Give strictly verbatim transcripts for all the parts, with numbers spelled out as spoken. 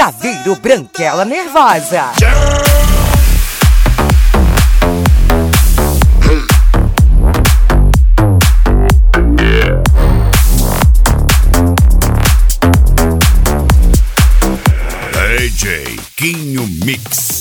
Saveiro Branquela Nervosa. D J Quinho Mix.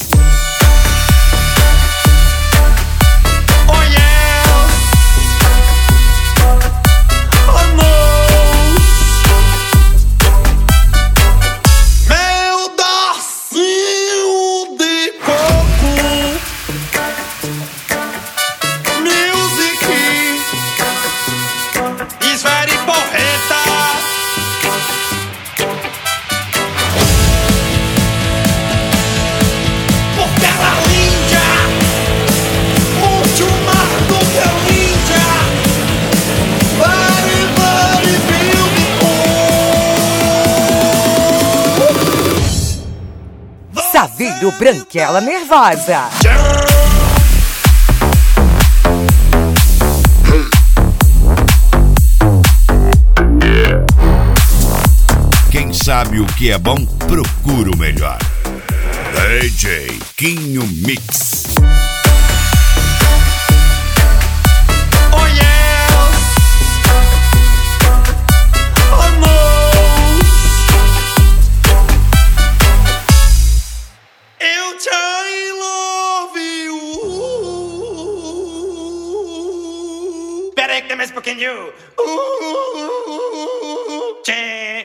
Saveiro Branquela Nervosa. Quem sabe o que é bom, procura o melhor. D J Quinho Mix. Peraí que tem mais um pouquinho. Uh, uh, uh, uh.